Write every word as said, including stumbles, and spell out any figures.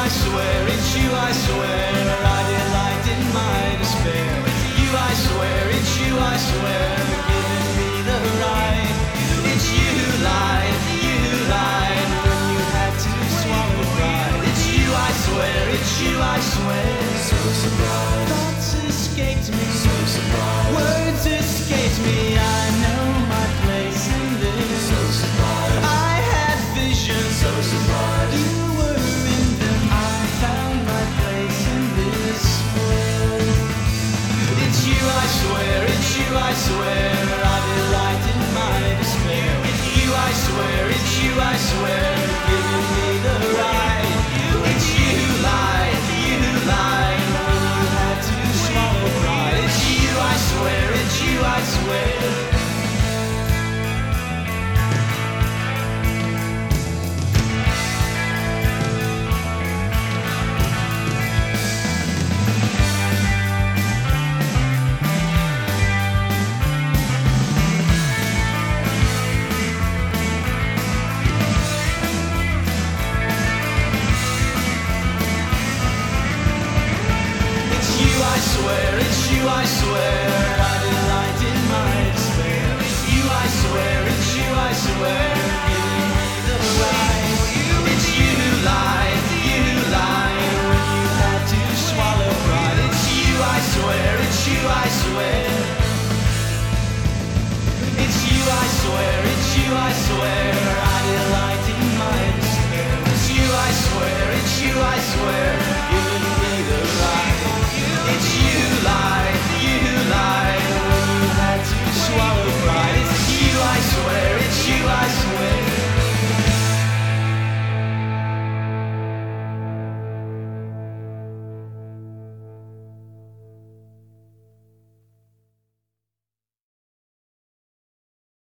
I swear, it's you, I swear. I delight in my despair. It's you, I swear, it's you, I swear. Giving me the right. It's you who lied, you who lied when you had to swallow pride. It's you, I swear, it's you, I swear. So surprised. Thoughts escaped me. So surprised. Words escaped me. I know my place in this. So surprised. I had visions. So surprised. You were in them. I found my place in this world. It's you, I swear. It's you, I swear. I delight in my despair. It's you, I swear. It's you, I swear. Giving me the right. It's you who lied. You who lied when you had to swallow pride. It's you, I swear. It's you, I swear. I swear, it's you, I swear.